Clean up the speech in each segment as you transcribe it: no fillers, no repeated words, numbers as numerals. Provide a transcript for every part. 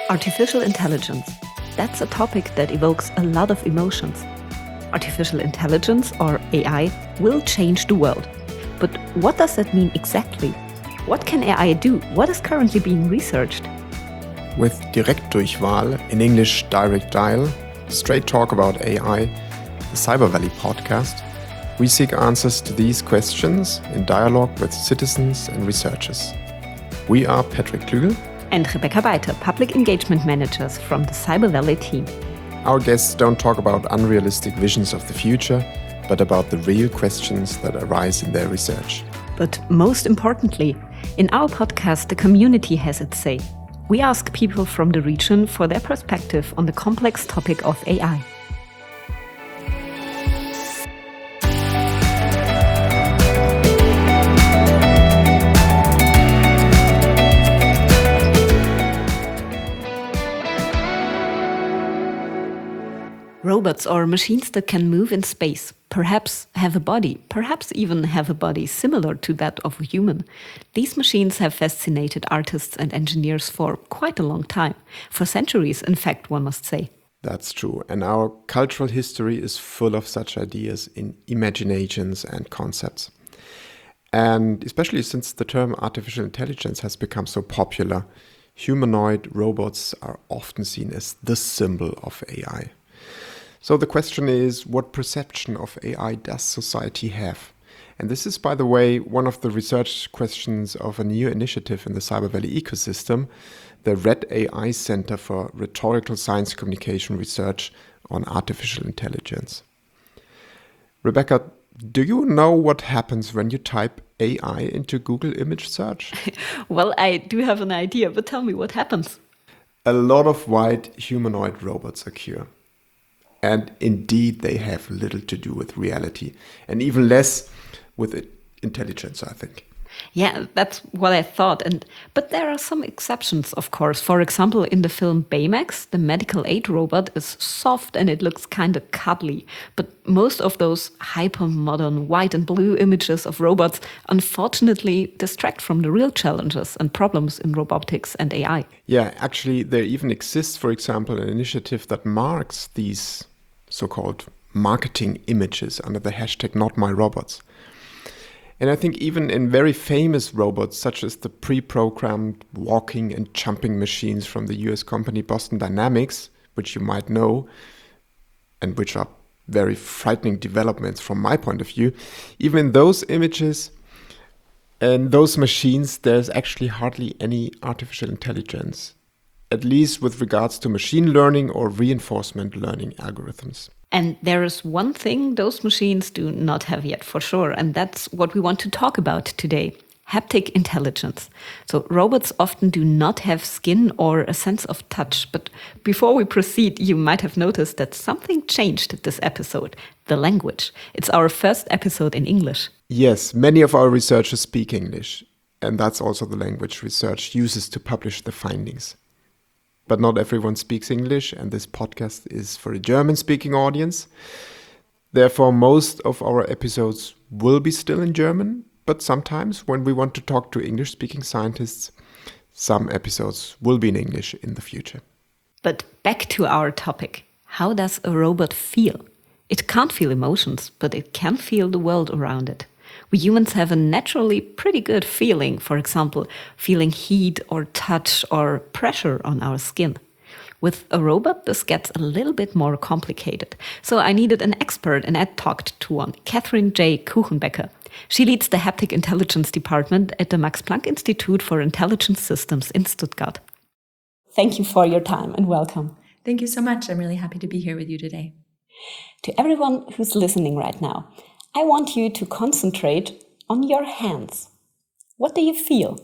Artificial intelligence. That's a topic that evokes a lot of emotions. Artificial intelligence, or AI, will change the world. But what does that mean exactly? What can AI do? What is currently being researched? With Direktdurchwahl, in English Direct Dial, straight talk about AI, the Cyber Valley podcast, we seek answers to these questions in dialogue with citizens and researchers. We are Patrick Klügel and Rebecca Beiter, Public Engagement Managers from the Cyber Valley team. Our guests don't talk about unrealistic visions of the future, but about the real questions that arise in their research. But most importantly, in our podcast, the community has its say. We ask people from the region for their perspective on the complex topic of AI. Robots or machines that can move in space, perhaps have a body, perhaps even have a body similar to that of a human. These machines have fascinated artists and engineers for quite a long time. For centuries, in fact, one must say. That's true. And our cultural history is full of such ideas in imaginations and concepts. And especially since the term artificial intelligence has become so popular, humanoid robots are often seen as the symbol of AI. So the question is, what perception of AI does society have? And this is, by the way, one of the research questions of a new initiative in the Cyber Valley ecosystem, the RED AI Center for Rhetorical Science Communication Research on Artificial Intelligence. Rebecca, do you know what happens when you type AI into Google image search? Well, I do have an idea, but tell me what happens. A lot of white humanoid robots occur. And indeed, they have little to do with reality, and even less with intelligence, I think. Yeah, that's what I thought. But there are some exceptions, of course. For example, in the film Baymax, the medical aid robot is soft and it looks kind of cuddly. But most of those hyper-modern white and blue images of robots unfortunately distract from the real challenges and problems in robotics and AI. Yeah, actually, there even exists, for example, an initiative that marks these so-called marketing images under the hashtag #NotMyRobots. And I think even in very famous robots, such as the pre-programmed walking and jumping machines from the US company Boston Dynamics, which you might know, and which are very frightening developments from my point of view, even in those images and those machines, there's actually hardly any artificial intelligence, at least with regards to machine learning or reinforcement learning algorithms. And there is one thing those machines do not have yet for sure, and that's what we want to talk about today: haptic intelligence. So robots often do not have skin or a sense of touch. But before we proceed, you might have noticed that something changed this episode: the language. It's our first episode in English. Yes, many of our researchers speak English, and that's also the language research uses to publish the findings. But not everyone speaks English, and this podcast is for a German-speaking audience. Therefore, most of our episodes will be still in German, but sometimes when we want to talk to English-speaking scientists, some episodes will be in English in the future. But back to our topic. How does a robot feel? It can't feel emotions, but it can feel the world around it. We humans have a naturally pretty good feeling, for example, feeling heat or touch or pressure on our skin. With a robot, this gets a little bit more complicated. So I needed an expert, and I talked to one, Catherine J. Kuchenbecker. She leads the Haptic Intelligence Department at the Max Planck Institute for Intelligent Systems in Stuttgart. Thank you for your time and welcome. Thank you so much. I'm really happy to be here with you today. To everyone who's listening right now, I want you to concentrate on your hands. What do you feel?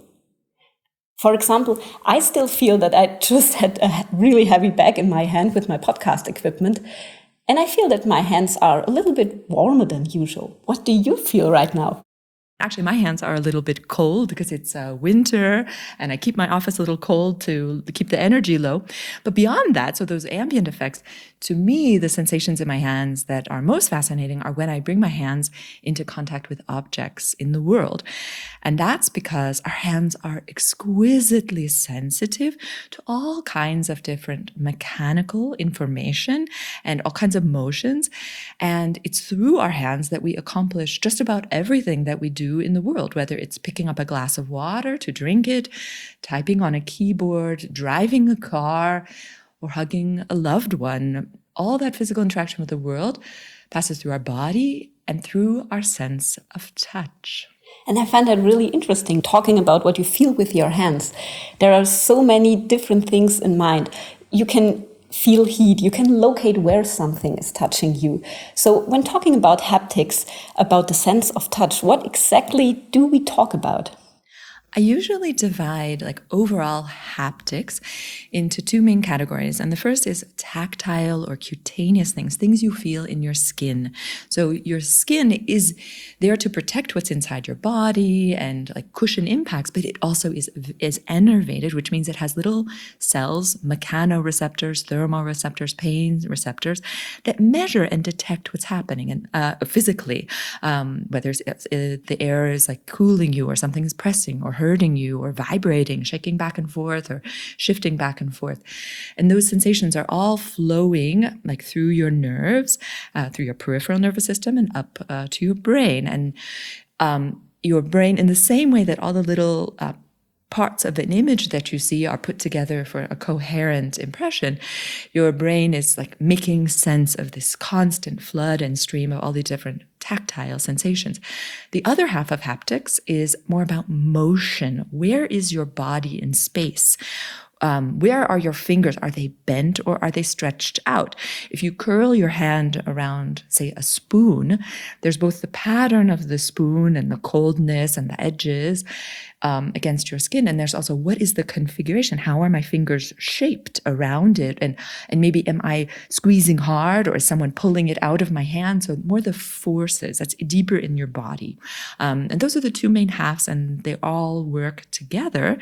For example, I still feel that I just had a really heavy bag in my hand with my podcast equipment, and I feel that my hands are a little bit warmer than usual. What do you feel right now? Actually, my hands are a little bit cold because it's winter and I keep my office a little cold to keep the energy low. But beyond that, so those ambient effects, to me, the sensations in my hands that are most fascinating are when I bring my hands into contact with objects in the world. And that's because our hands are exquisitely sensitive to all kinds of different mechanical information and all kinds of motions. And it's through our hands that we accomplish just about everything that we do in the world, whether it's picking up a glass of water to drink it, typing on a keyboard, driving a car, or hugging a loved one. All that physical interaction with the world passes through our body and through our sense of touch. And I find that really interesting, talking about what you feel with your hands. There are so many different things in mind. You can feel heat, you can locate where something is touching you. So when talking about haptics, about the sense of touch, what exactly do we talk about? I usually divide overall haptics into two main categories. And the first is tactile or cutaneous things you feel in your skin. So your skin is there to protect what's inside your body and cushion impacts, but it also is innervated, which means it has little cells, mechanoreceptors, thermoreceptors, pain receptors that measure and detect what's happening and physically, whether the air is cooling you or something is pressing or hurting you or vibrating, shaking back and forth or shifting back and forth. And those sensations are all flowing through your nerves, through your peripheral nervous system and up to your brain. And your brain, in the same way that all the little parts of an image that you see are put together for a coherent impression, your brain is making sense of this constant flood and stream of all the different tactile sensations. The other half of haptics is more about motion. Where is your body in space? Where are your fingers? Are they bent or are they stretched out? If you curl your hand around, say, a spoon, there's both the pattern of the spoon and the coldness and the edges against your skin. And there's also, what is the configuration? How are my fingers shaped around it? And maybe am I squeezing hard or is someone pulling it out of my hand? So more the forces that's deeper in your body. And those are the two main halves, and they all work together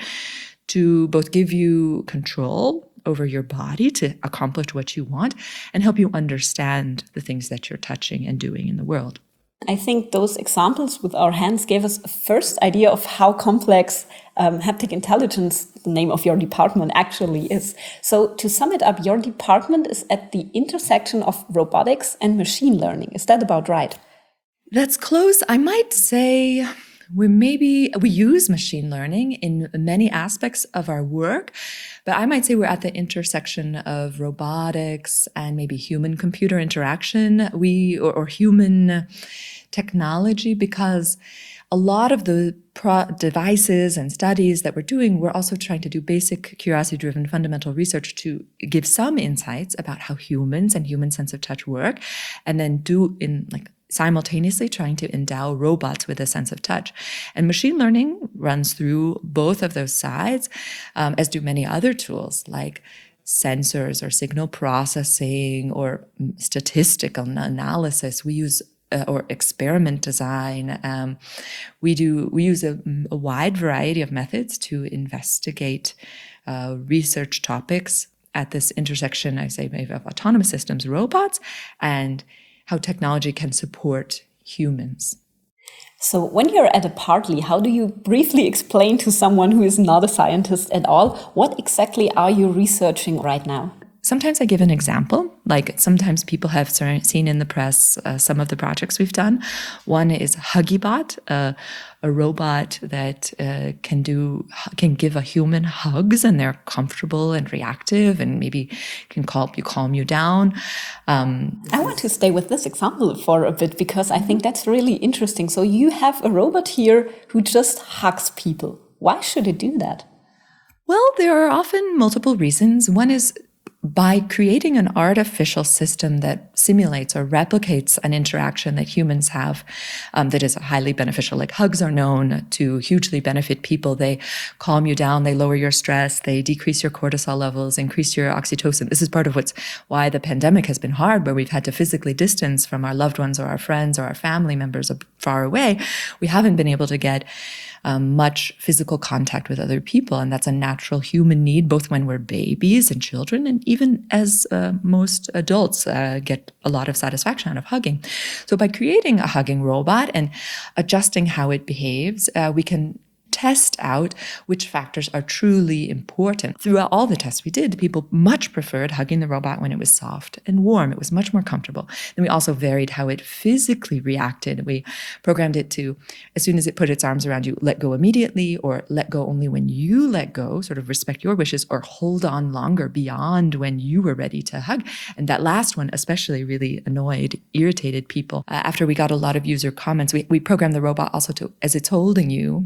to both give you control over your body to accomplish what you want and help you understand the things that you're touching and doing in the world. I think those examples with our hands gave us a first idea of how complex haptic intelligence, the name of your department, actually is. So to sum it up, your department is at the intersection of robotics and machine learning. Is that about right? That's close. I might say we use machine learning in many aspects of our work, but I might say we're at the intersection of robotics and maybe human-computer interaction, or human technology, because a lot of the devices and studies that we're doing, we're also trying to do basic curiosity-driven fundamental research to give some insights about how humans and human sense of touch work, and then simultaneously trying to endow robots with a sense of touch. And machine learning runs through both of those sides, as do many other tools like sensors or signal processing or statistical analysis. We use or experiment design. We use a wide variety of methods to investigate research topics at this intersection, I say, maybe of autonomous systems, robots, and how technology can support humans. So when you're at a party, how do you briefly explain to someone who is not a scientist at all, what exactly are you researching right now? Sometimes I give an example, sometimes people have seen in the press some of the projects we've done. One is Huggybot, a robot that can give a human hugs, and they're comfortable and reactive and maybe can calm you down. I want to stay with this example for a bit because I think that's really interesting. So you have a robot here who just hugs people. Why should it do that? Well, there are often multiple reasons. One is by creating an artificial system that simulates or replicates an interaction that humans have that is highly beneficial. Like hugs are known to hugely benefit people. They calm you down, they lower your stress, they decrease your cortisol levels, increase your oxytocin. This is part of why the pandemic has been hard, where we've had to physically distance from our loved ones or our friends or our family members far away, we haven't been able to get much physical contact with other people. And that's a natural human need, both when we're babies and children, and even as most adults get a lot of satisfaction out of hugging. So by creating a hugging robot and adjusting how it behaves, we can test out which factors are truly important. Throughout all the tests we did, people much preferred hugging the robot when it was soft and warm. It was much more comfortable. Then we also varied how it physically reacted. We programmed it to, as soon as it put its arms around you, let go immediately, or let go only when you let go, sort of respect your wishes, or hold on longer beyond when you were ready to hug. And that last one especially really irritated people. After we got a lot of user comments, we programmed the robot also to, as it's holding you,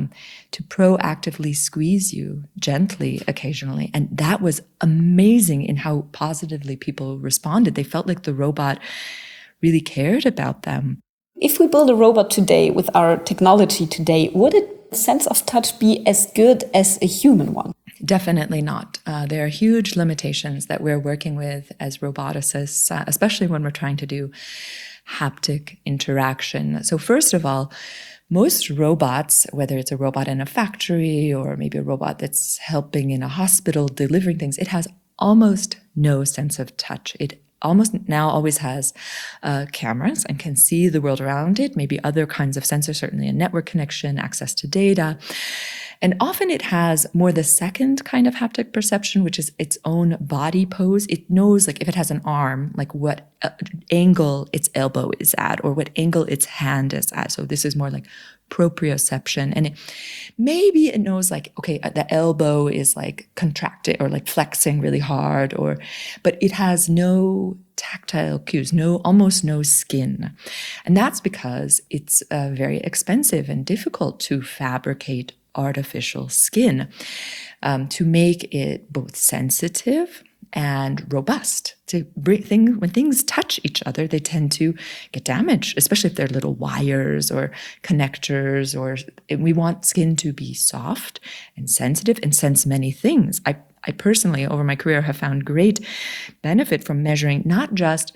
to proactively squeeze you gently occasionally. And that was amazing in how positively people responded. They felt like the robot really cared about them. If we build a robot today with our technology today, would its sense of touch be as good as a human one? Definitely not. There are huge limitations that we're working with as roboticists, especially when we're trying to do haptic interaction. So first of all, most robots, whether it's a robot in a factory or maybe a robot that's helping in a hospital delivering things, it has almost no sense of touch. It almost now always has cameras and can see the world around it, maybe other kinds of sensors, certainly a network connection, access to data. And often it has more the second kind of haptic perception, which is its own body pose. It knows, like, if it has an arm, like what angle its elbow is at or what angle its hand is at. So this is more like proprioception. And maybe it knows, like, okay, the elbow is like contracted or like flexing really hard, but it has no tactile cues, almost no skin. And that's because it's very expensive and difficult to fabricate artificial skin, to make it both sensitive and robust. When things touch each other, they tend to get damaged, especially if they're little wires or connectors. We want skin to be soft and sensitive and sense many things. I personally, over my career, have found great benefit from measuring not just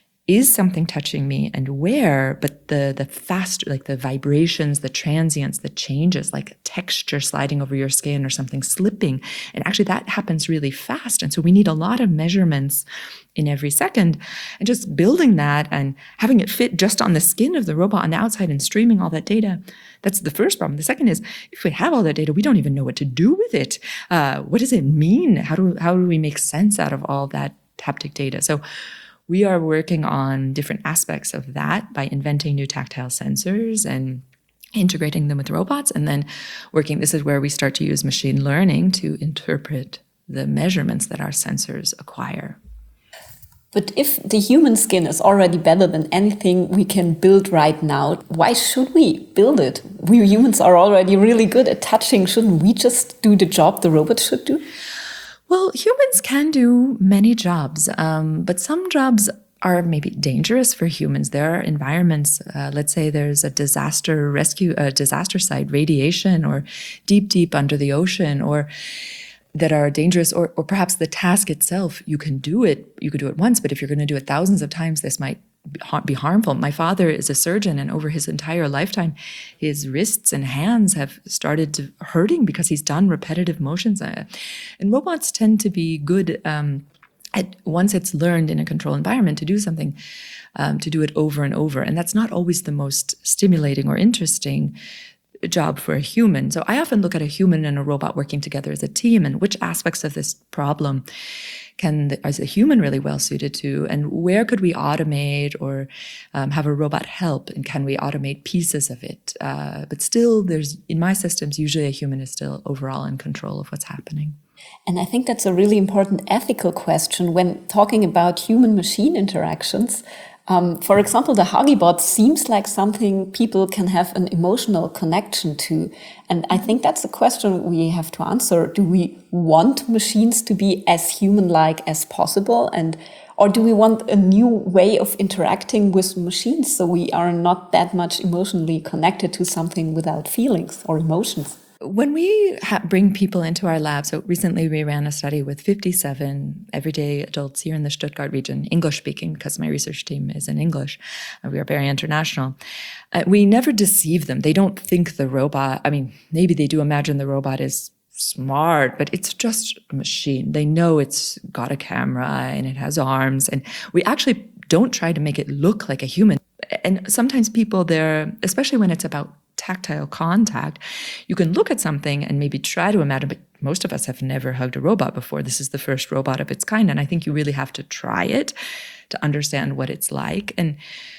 is something touching me and where, but the faster, like the vibrations, the transients, the changes, like texture sliding over your skin or something slipping. And actually that happens really fast. And so we need a lot of measurements in every second. And just building that and having it fit just on the skin of the robot on the outside and streaming all that data, that's the first problem. The second is, if we have all that data, we don't even know what to do with it. What does it mean? How do we make sense out of all that haptic data? So we are working on different aspects of that by inventing new tactile sensors and integrating them with robots. And then this is where we start to use machine learning to interpret the measurements that our sensors acquire. But if the human skin is already better than anything we can build right now, why should we build it? We humans are already really good at touching. Shouldn't we just do the job the robot should do? Well, humans can do many jobs, but some jobs are maybe dangerous for humans. There are environments, let's say there's a disaster site, radiation, or deep under the ocean, or that are dangerous, or perhaps the task itself, you could do it once, but if you're going to do it thousands of times, this might be harmful. My father is a surgeon, and over his entire lifetime, his wrists and hands have started hurting because he's done repetitive motions. And robots tend to be good once it's learned in a controlled environment to do something, to do it over and over. And that's not always the most stimulating or interesting job for a human. So I often look at a human and a robot working together as a team, and which aspects of this problem is a human really well suited to, and where could we automate or have a robot help, and can we automate pieces of it? But still, in my systems, usually a human is still overall in control of what's happening. And I think that's a really important ethical question when talking about human-machine interactions. For example, the Huggibot seems like something people can have an emotional connection to. And I think that's a question we have to answer. Do we want machines to be as human-like as possible? Or do we want a new way of interacting with machines so we are not that much emotionally connected to something without feelings or emotions? When we bring people into our lab, so recently we ran a study with 57 everyday adults here in the Stuttgart region, English speaking, because my research team is in English. We are very international. We never deceive them. They don't think the robot, maybe they do imagine the robot is smart, but it's just a machine. They know it's got a camera and it has arms. And we actually don't try to make it look like a human. And sometimes people there, especially when it's about tactile contact, you can look at something and maybe try to imagine, but most of us have never hugged a robot before. This is the first robot of its kind. And I think you really have to try it to understand what it's like. And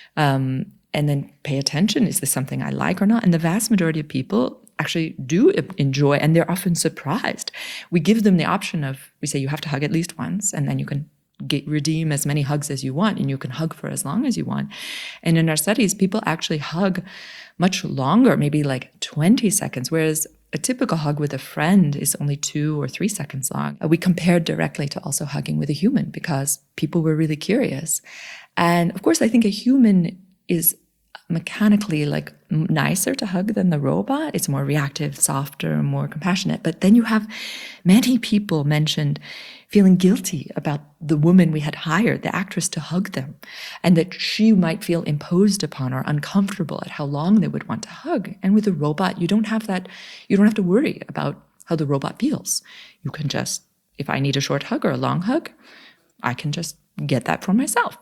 then pay attention. Is this something I like or not? And the vast majority of people actually do enjoy, and they're often surprised. We give them the option of, we say you have to hug at least once, and then you can redeem as many hugs as you want, and you can hug for as long as you want. And in our studies, people actually hug much longer, maybe like 20 seconds, whereas a typical hug with a friend is only 2 or 3 seconds long. We compared directly to also hugging with a human because people were really curious. And of course, I think a human is mechanically like nicer to hug than the robot. It's more reactive, softer, more compassionate. But then you have many people mentioned feeling guilty about the woman we had hired, the actress, to hug them, and that she might feel imposed upon or uncomfortable at how long they would want to hug. And with a robot, you don't have that. You don't have to worry about how the robot feels. You can just, if I need a short hug or a long hug, I can just get that for myself.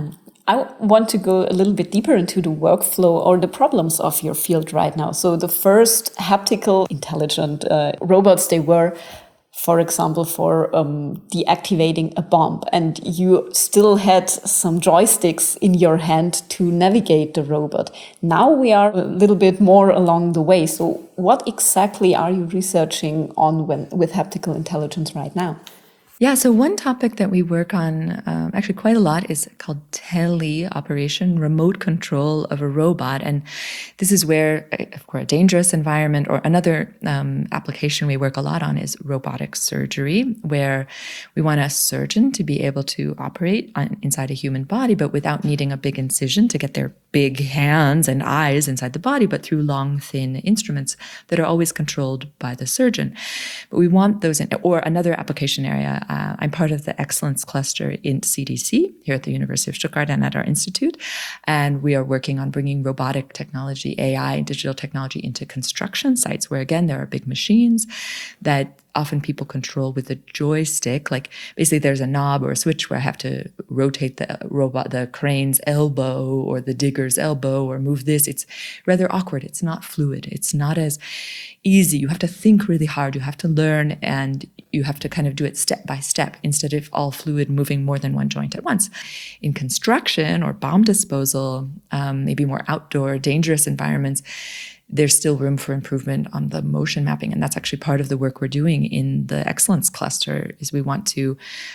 I want to go a little bit deeper into the workflow or the problems of your field right now. So the first haptical intelligent robots, they were, for example, for deactivating a bomb. And you still had some joysticks in your hand to navigate the robot. Now we are a little bit more along the way. So what exactly are you researching on with haptical intelligence right now? Yeah, so one topic that we work on actually quite a lot is called teleoperation, remote control of a robot. And this is where, of course, a dangerous environment, or another application we work a lot on is robotic surgery, where we want a surgeon to be able to operate inside a human body, but without needing a big incision to get their big hands and eyes inside the body, but through long, thin instruments that are always controlled by the surgeon. But we want those or another application area. I'm part of the excellence cluster in CDC here at the University of Stuttgart and at our institute. And we are working on bringing robotic technology, AI, and digital technology into construction sites where, again, there are big machines that often people control with a joystick. Like basically there's a knob or a switch where I have to rotate the robot, the crane's elbow or the digger's elbow, or move this. It's rather awkward. It's not fluid. It's not as easy. You have to think really hard. You have to learn, and you have to kind of do it step by step instead of all fluid moving more than one joint at once. In construction or bomb disposal, maybe more outdoor, dangerous environments, there's still room for improvement on the motion mapping. And that's actually part of the work we're doing in the excellence cluster. Is we want to,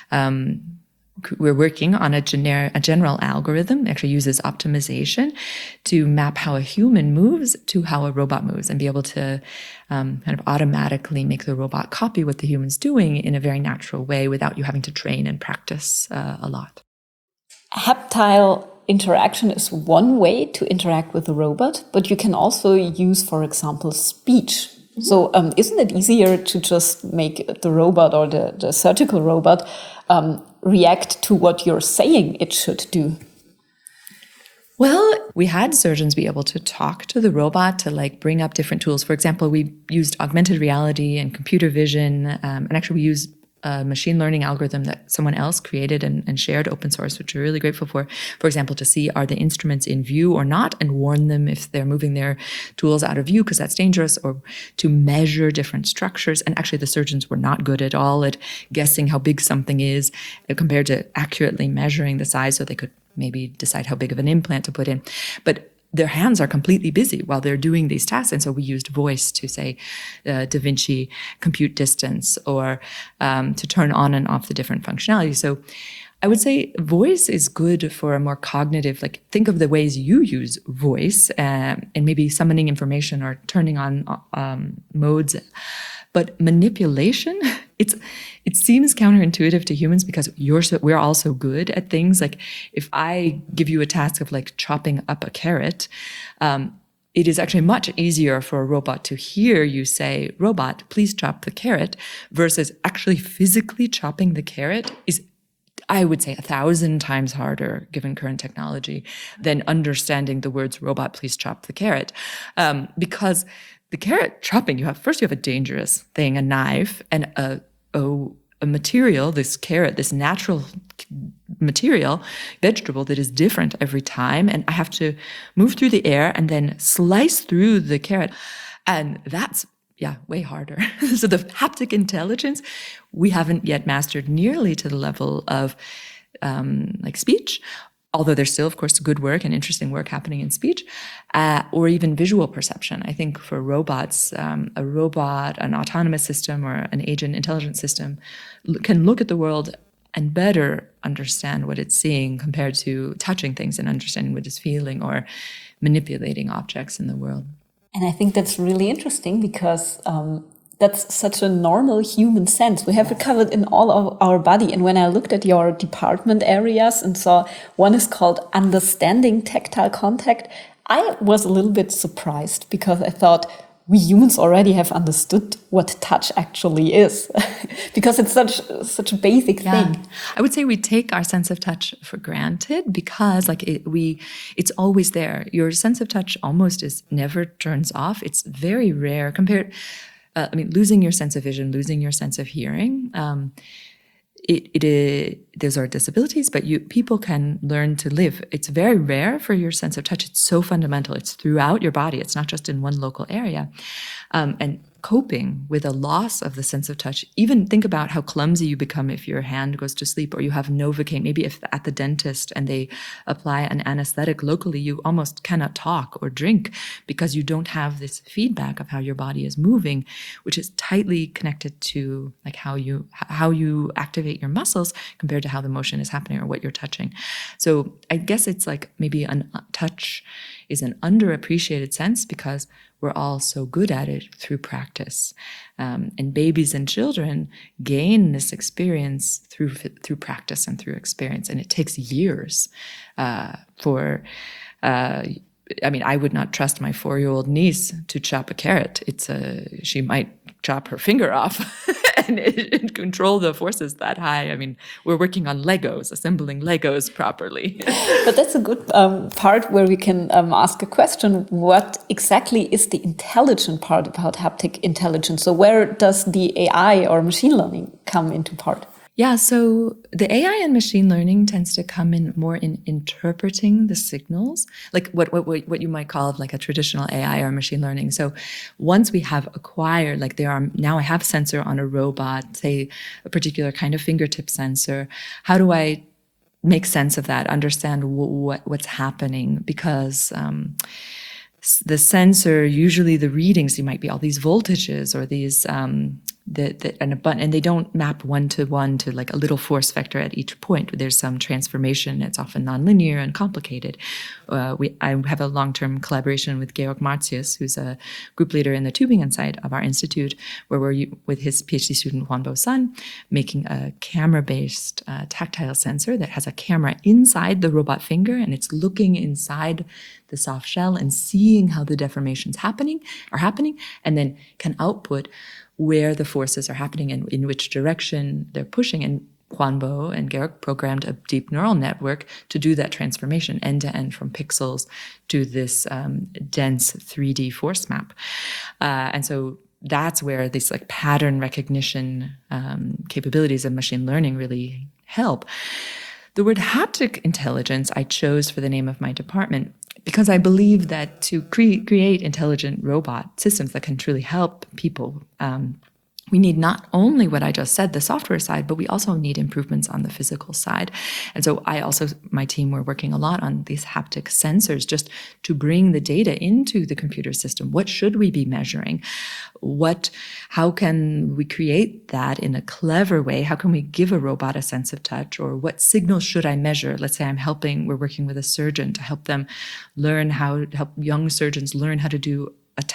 we're working on a general algorithm, actually uses optimization to map how a human moves to how a robot moves, and be able to kind of automatically make the robot copy what the human's doing in a very natural way without you having to train and practice a lot. Haptile interaction is one way to interact with the robot, but you can also use, for example, speech. So isn't it easier to just make the robot or the surgical robot react to what you're saying it should do? Well, we had surgeons be able to talk to the robot to like bring up different tools. For example, we used augmented reality and computer vision, and actually we used a machine learning algorithm that someone else created and shared open source, which we're really grateful for example, to see are the instruments in view or not, and warn them if they're moving their tools out of view because that's dangerous, or to measure different structures. And actually the surgeons were not good at all at guessing how big something is compared to accurately measuring the size so they could maybe decide how big of an implant to put in. But their hands are completely busy while they're doing these tasks. And so we used voice to say Da Vinci compute distance, or to turn on and off the different functionalities. So I would say voice is good for a more cognitive, like think of the ways you use voice and maybe summoning information or turning on modes. But manipulation, it seems counterintuitive to humans because we're also good at things. Like if I give you a task of like chopping up a carrot, it is actually much easier for a robot to hear you say, robot, please chop the carrot, versus actually physically chopping the carrot is, I would say, 1,000 times harder given current technology than understanding the words robot, please chop the carrot. Because the carrot chopping, you have a dangerous thing, a knife, and a material, this carrot, this natural material, vegetable that is different every time. And I have to move through the air and then slice through the carrot. And that's, way harder. So the haptic intelligence, we haven't yet mastered nearly to the level of like speech, although there's still, of course, good work and interesting work happening in speech, or even visual perception. I think for robots, a robot, an autonomous system, or an agent intelligence system can look at the world and better understand what it's seeing compared to touching things and understanding what it's feeling or manipulating objects in the world. And I think that's really interesting because that's such a normal human sense. We have it covered in all of our body. And when I looked at your department areas and saw one is called understanding tactile contact, I was a little bit surprised because I thought we humans already have understood what touch actually is because it's such a basic thing. I would say we take our sense of touch for granted because it's always there. Your sense of touch almost never turns off. It's very rare compared. Losing your sense of vision, losing your sense of hearing, those are disabilities, but people can learn to live. It's very rare for your sense of touch. It's so fundamental. It's throughout your body. It's not just in one local area. And coping with a loss of the sense of touch, even think about how clumsy you become if your hand goes to sleep or you have Novocaine. Maybe if at the dentist and they apply an anesthetic locally, you almost cannot talk or drink because you don't have this feedback of how your body is moving, which is tightly connected to like how you activate your muscles compared to how the motion is happening or what you're touching. So I guess it's like maybe touch is an underappreciated sense because we're all so good at it through practice. And babies and children gain this experience through practice and through experience. And it takes years I would not trust my 4-year-old niece to chop a carrot. She might chop her finger off and control the forces that high. We're working on Legos, assembling Legos properly. But that's a good part where we can ask a question. What exactly is the intelligent part about haptic intelligence? So where does the AI or machine learning come into part? Yeah, so the AI and machine learning tends to come in more in interpreting the signals, like what you might call like a traditional AI or machine learning. So once we have acquired, like now I have sensor on a robot, say a particular kind of fingertip sensor, how do I make sense of that, understand what's happening? Because the sensor, usually the readings, there might be all these voltages or these and they don't map one-to-one to like a little force vector at each point. There's some transformation. It's often nonlinear and complicated. I have a long-term collaboration with Georg Martius, who's a group leader in the Tübingen side of our institute, where we're with his PhD student Huanbo Sun, making a camera-based tactile sensor that has a camera inside the robot finger, and it's looking inside the soft shell and seeing how the deformations are happening, and then can output where the forces are happening and in which direction they're pushing. And Huanbo and Georg programmed a deep neural network to do that transformation end to end from pixels to this dense 3D force map. And so that's where these like pattern recognition capabilities of machine learning really help. The word haptic intelligence I chose for the name of my department because I believe that to create intelligent robot systems that can truly help people, we need not only what I just said, the software side, but we also need improvements on the physical side. And so my team, we're working a lot on these haptic sensors just to bring the data into the computer system. What should we be measuring? How can we create that in a clever way? How can we give a robot a sense of touch? Or what signals should I measure? Let's say we're working with a surgeon to help young surgeons learn how to do a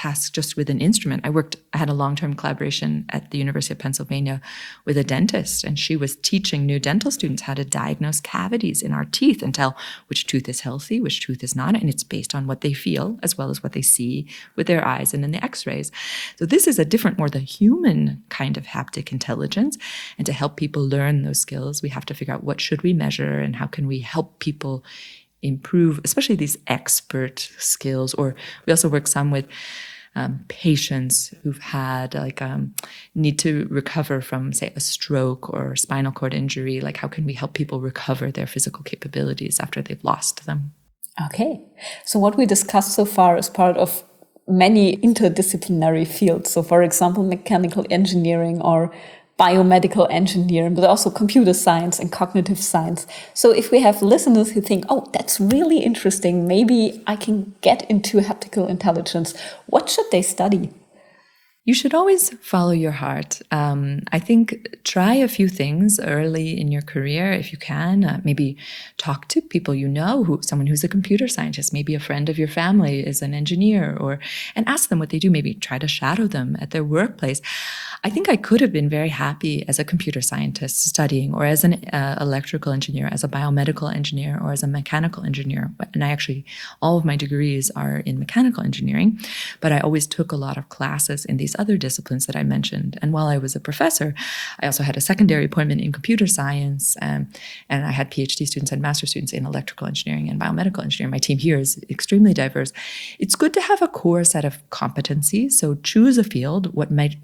task just with an instrument. I had a long-term collaboration at the University of Pennsylvania with a dentist, and she was teaching new dental students how to diagnose cavities in our teeth and tell which tooth is healthy, which tooth is not, and it's based on what they feel as well as what they see with their eyes and in the x-rays. So this is a different, more the human kind of haptic intelligence, and to help people learn those skills, we have to figure out what should we measure and how can we help people improve, especially these expert skills. Or we also work some with patients who've had need to recover from, say, a stroke or spinal cord injury. Like, how can we help people recover their physical capabilities after they've lost them? Okay. So what we discussed so far is part of many interdisciplinary fields. So, for example, mechanical engineering or biomedical engineering, but also computer science and cognitive science. So if we have listeners who think, oh, that's really interesting, maybe I can get into haptical intelligence, what should they study? You should always follow your heart. I think try a few things early in your career if you can. Maybe talk to people you know, someone who's a computer scientist, maybe a friend of your family is an engineer, and ask them what they do. Maybe try to shadow them at their workplace. I think I could have been very happy as a computer scientist studying, or as an electrical engineer, as a biomedical engineer, or as a mechanical engineer. And all of my degrees are in mechanical engineering, but I always took a lot of classes in these other disciplines that I mentioned. And while I was a professor, I also had a secondary appointment in computer science, and I had PhD students and master students in electrical engineering and biomedical engineering. My team here is extremely diverse. It's good to have a core set of competencies. So choose a field.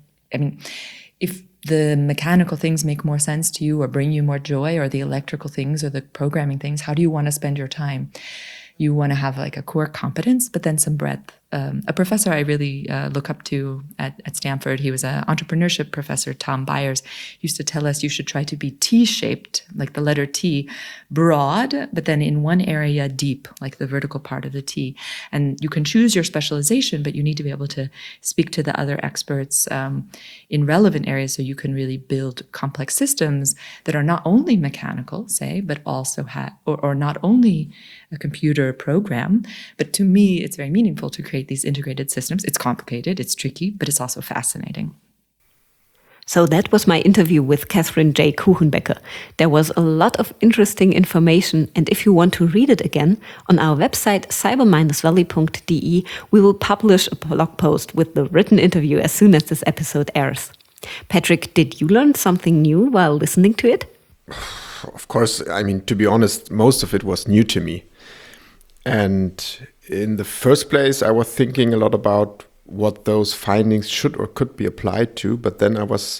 If the mechanical things make more sense to you or bring you more joy, or the electrical things or the programming things, how do you want to spend your time? You want to have like a core competence, but then some breadth. A professor I really look up to at Stanford, he was an entrepreneurship professor, Tom Byers, used to tell us you should try to be T-shaped, like the letter T, broad, but then in one area deep, like the vertical part of the T. And you can choose your specialization, but you need to be able to speak to the other experts in relevant areas, so you can really build complex systems that are not only mechanical, say, but also or not only a computer program. But to me, it's very meaningful to create these integrated systems. It's complicated, it's tricky, but it's also fascinating. So that was my interview with Catherine J. Kuchenbecker. There was a lot of interesting information, and if you want to read it again, on our website cyber-valley.de we will publish a blog post with the written interview as soon as this episode airs. Patrick, did you learn something new while listening to it? Of course, to be honest, most of it was new to me. And in the first place, I was thinking a lot about what those findings should or could be applied to. But then I was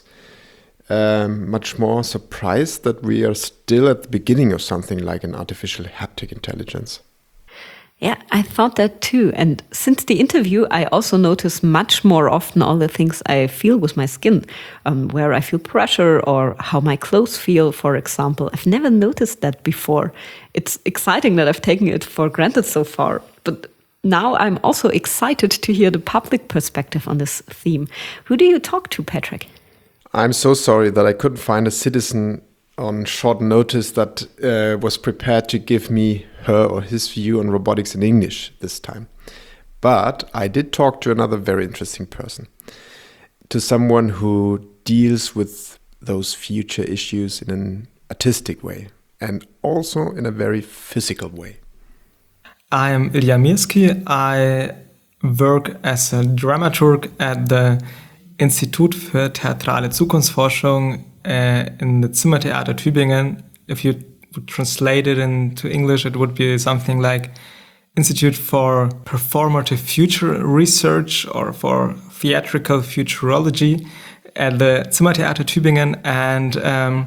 much more surprised that we are still at the beginning of something like an artificial haptic intelligence. Yeah, I thought that too. And since the interview, I also notice much more often all the things I feel with my skin, where I feel pressure or how my clothes feel, for example. I've never noticed that before. It's exciting that I've taken it for granted so far. But now I'm also excited to hear the public perspective on this theme. Who do you talk to, Patrick? I'm so sorry that I couldn't find a citizen on short notice that was prepared to give me her or his view on robotics in English this time. But I did talk to another very interesting person, to someone who deals with those future issues in an artistic way and also in a very physical way. I'm Ilya Mirski. I work as a dramaturg at the Institut für Theatrale Zukunftsforschung in the Zimmertheater Tübingen. If you would translate it into English, it would be something like Institute for Performative Future Research or for Theatrical Futurology at the Zimmertheater Tübingen. And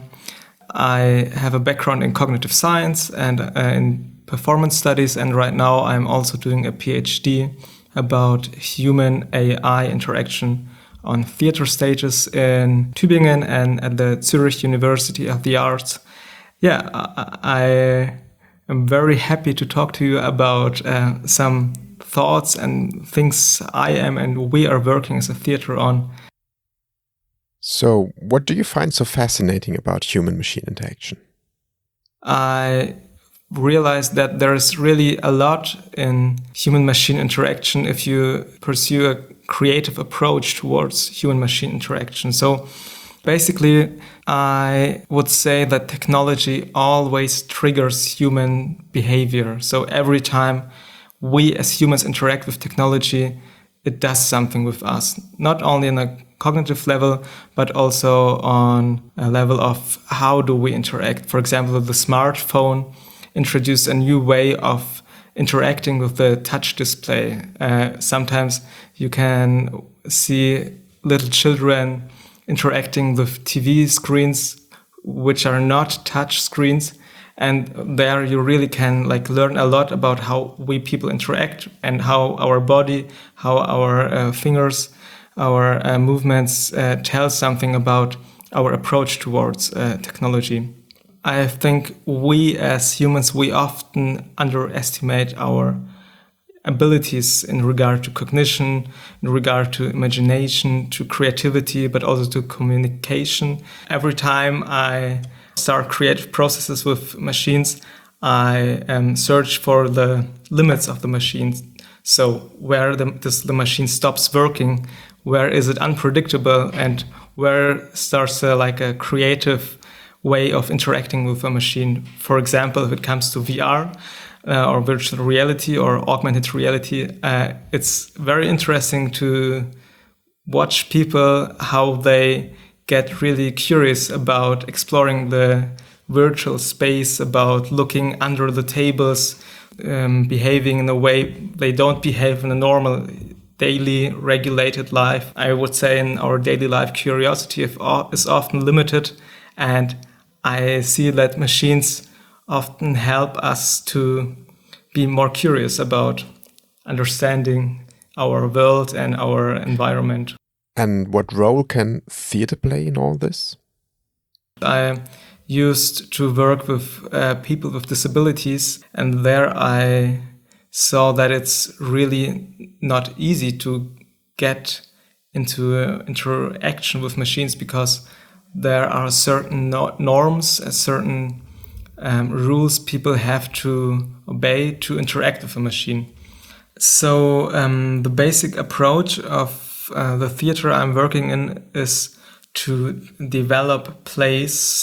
I have a background in cognitive science and in performance studies. And right now I'm also doing a PhD about human-AI interaction on theater stages in Tübingen and at the Zurich University of the Arts. Yeah, I am very happy to talk to you about some thoughts and things I am and we are working as a theater on. So, what do you find so fascinating about human-machine interaction? I realized that there is really a lot in human-machine interaction if you pursue a creative approach towards human-machine interaction. So basically, I would say that technology always triggers human behavior. So every time we as humans interact with technology, it does something with us, not only on a cognitive level, but also on a level of how do we interact. For example, the smartphone introduced a new way of interacting with the touch display. Sometimes you can see little children interacting with TV screens, which are not touch screens. And there you really can learn a lot about how we people interact and how our body, how our fingers, our movements tell something about our approach towards technology. I think we as humans, we often underestimate our abilities in regard to cognition, in regard to imagination, to creativity, but also to communication. Every time I start creative processes with machines, I search for the limits of the machines. So where the machine stops working, where is it unpredictable, and where starts a creative way of interacting with a machine. For example, if it comes to VR or virtual reality or augmented reality, it's very interesting to watch people, how they get really curious about exploring the virtual space, about looking under the tables, behaving in a way they don't behave in a normal daily regulated life. I would say in our daily life, curiosity is often limited, and I see that machines often help us to be more curious about understanding our world and our environment. And what role can theater play in all this? I used to work with people with disabilities, and there I saw that it's really not easy to get into interaction with machines because there are certain norms, certain rules people have to obey to interact with a machine. So the basic approach of the theater I'm working in is to develop plays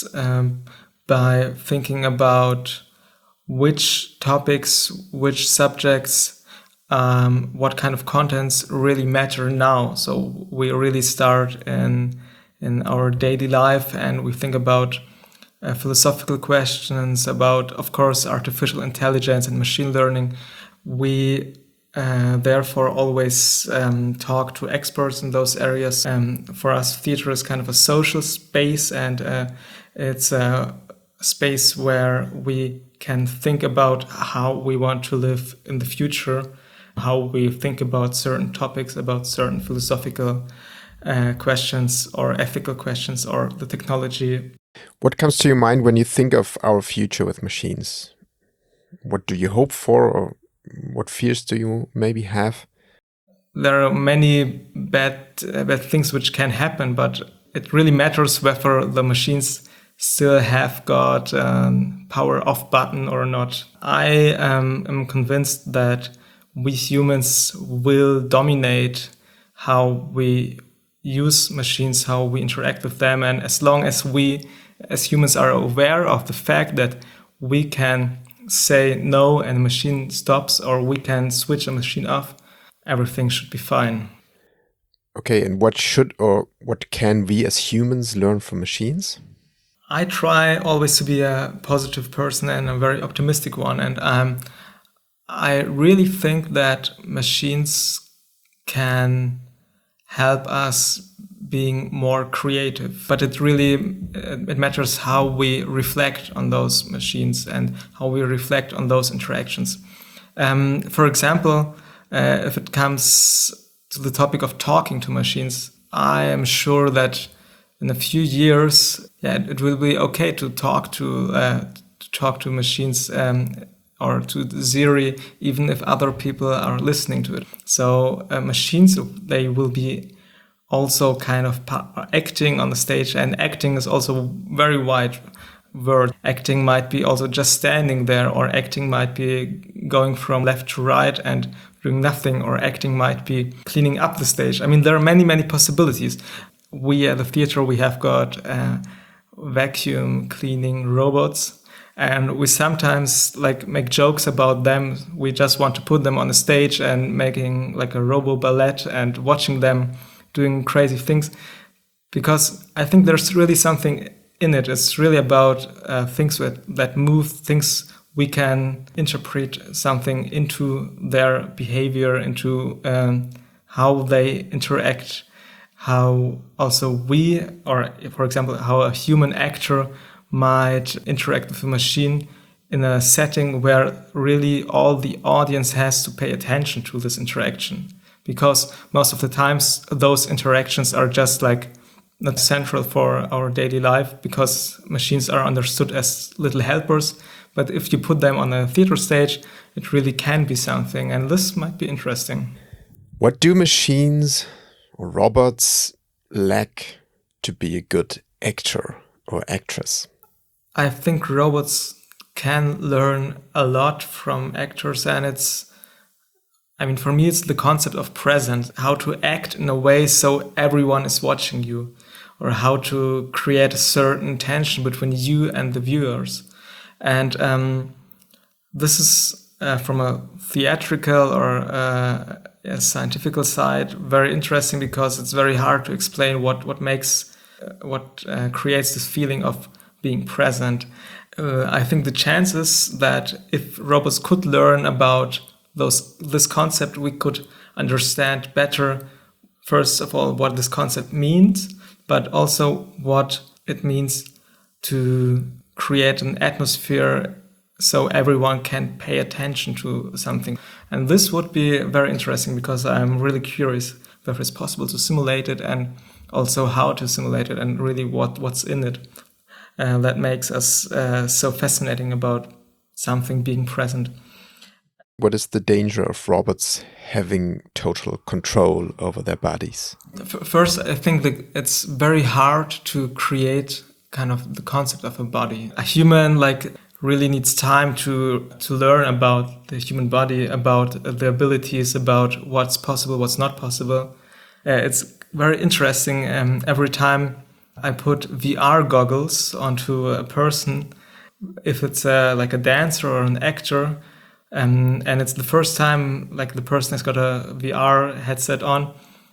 by thinking about which topics, which subjects, what kind of contents really matter now. So we really start in our daily life, and we think about philosophical questions, about, of course, artificial intelligence and machine learning. We therefore always talk to experts in those areas. For us, theater is kind of a social space, and it's a space where we can think about how we want to live in the future, how we think about certain topics, about certain philosophical questions or ethical questions or the technology. What comes to your mind when you think of our future with machines? What do you hope for, or what fears do you maybe have? There are many bad things which can happen, but it really matters whether the machines still have got a power off button or not. I am convinced that we humans will dominate how we use machines, how we interact with them. And as long as we as humans are aware of the fact that we can say no and the machine stops, or we can switch a machine off, everything should be fine. Okay, and what should or what can we as humans learn from machines? I try always to be a positive person and a very optimistic one. And I really think that machines can help us being more creative. But it matters how we reflect on those machines and how we reflect on those interactions. For example, if it comes to the topic of talking to machines, I am sure that in a few years, it will be okay to talk to machines or to Siri, even if other people are listening to it. So machines, they will be also kind of acting on the stage, and acting is also very wide. word. Acting might be also just standing there, or acting might be going from left to right and doing nothing, or acting might be cleaning up the stage. I mean, there are many, many possibilities. We at the theater, we have got vacuum cleaning robots, and we sometimes like make jokes about them. We just want to put them on a stage and making like a robo ballet and watching them doing crazy things, because I think there's really something in it. It's really about things that move, things we can interpret something into their behavior, into how they interact, how also we, or for example, how a human actor might interact with a machine in a setting where really all the audience has to pay attention to this interaction. Because most of the times those interactions are just like not central for our daily life, because machines are understood as little helpers. But if you put them on a theater stage, it really can be something. And this might be interesting. What do machines or robots lack to be a good actor or actress? I think robots can learn a lot from actors, and for me, it's the concept of presence, how to act in a way so everyone is watching you, or how to create a certain tension between you and the viewers. And this is from a theatrical or a scientific side very interesting, because it's very hard to explain what creates this feeling of being present. I think the chances that if robots could learn about this concept, we could understand better, first of all, what this concept means, but also what it means to create an atmosphere so everyone can pay attention to something. And this would be very interesting, because I'm really curious whether it's possible to simulate it, and also how to simulate it, and really what's in it that makes us so fascinating about something being present. What is the danger of robots having total control over their bodies? First, I think that it's very hard to create kind of the concept of a body. A human really needs time to learn about the human body, about the abilities, about what's possible, what's not possible. It's very interesting. Every time I put VR goggles onto a person, if it's like a dancer or an actor, and it's the first time the person has got a VR headset on,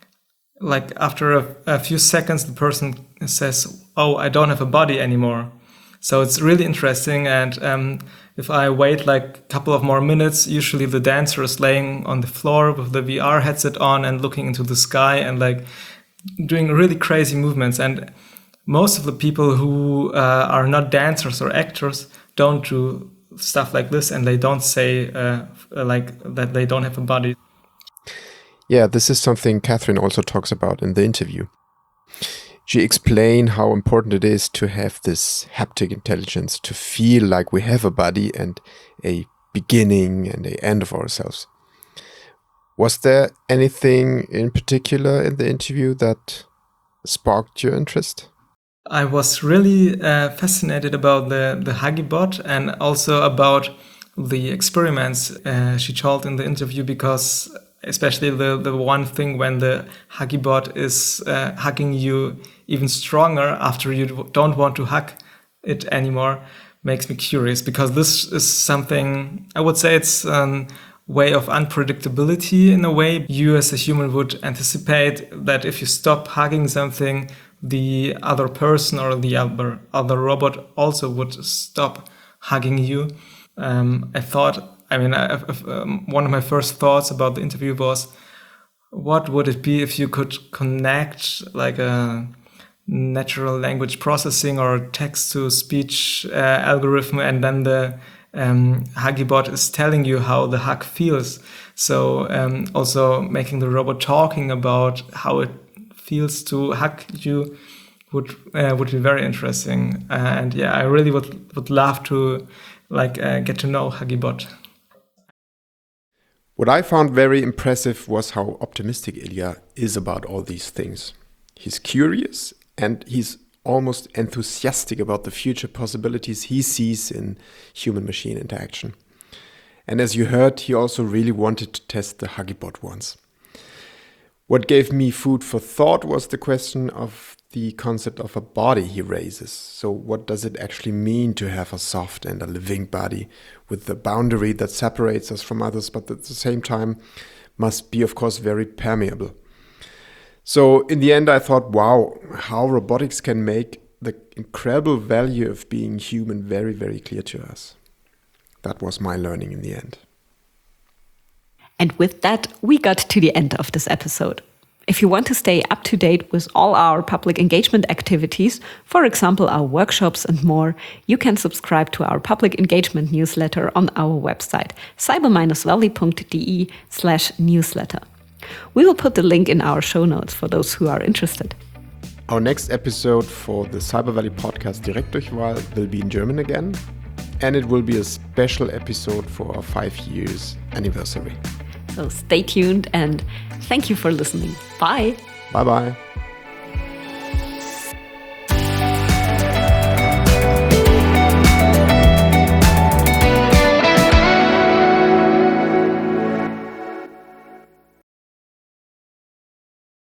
after a few seconds the person says, "Oh, I don't have a body anymore." So it's really interesting. And if I wait a couple of more minutes, usually the dancer is laying on the floor with the VR headset on and looking into the sky and doing really crazy movements. And most of the people who are not dancers or actors don't do stuff like this, and they don't say that they don't have a body. Yeah, this is something Catherine also talks about in the interview. She explained how important it is to have this haptic intelligence, to feel like we have a body and a beginning and an end of ourselves. Was there anything in particular in the interview that sparked your interest? I was really fascinated about the Huggy-Bot, and also about the experiments she told in the interview, because especially the one thing when the Huggy-Bot is hugging you even stronger after you don't want to hug it anymore makes me curious, because this is something, I would say it's a way of unpredictability in a way. You as a human would anticipate that if you stop hugging something, the other person or the other robot also would stop hugging you. I thought, one of my first thoughts about the interview was, what would it be if you could connect a natural language processing or text-to-speech algorithm, and then the Huggy-Bot is telling you how the hug feels. So also making the robot talking about how it feels to hug you would be very interesting. And yeah, I really would love to get to know Huggy-Bot. What I found very impressive was how optimistic Ilya is about all these things. He's curious, and he's almost enthusiastic about the future possibilities he sees in human-machine interaction. And as you heard, he also really wanted to test the Huggibot once. What gave me food for thought was the question of the concept of a body he raises. So what does it actually mean to have a soft and a living body with the boundary that separates us from others, but at the same time must be, of course, very permeable. So in the end, I thought, wow, how robotics can make the incredible value of being human very, very clear to us. That was my learning in the end. And with that, we got to the end of this episode. If you want to stay up to date with all our public engagement activities, for example, our workshops and more, you can subscribe to our public engagement newsletter on our website, cyber-valley.de/newsletter. We will put the link in our show notes for those who are interested. Our next episode for the Cyber Valley podcast Direktdurchwahl will be in German again, and it will be a special episode for our 5 years anniversary. So stay tuned and thank you for listening. Bye. Bye-bye.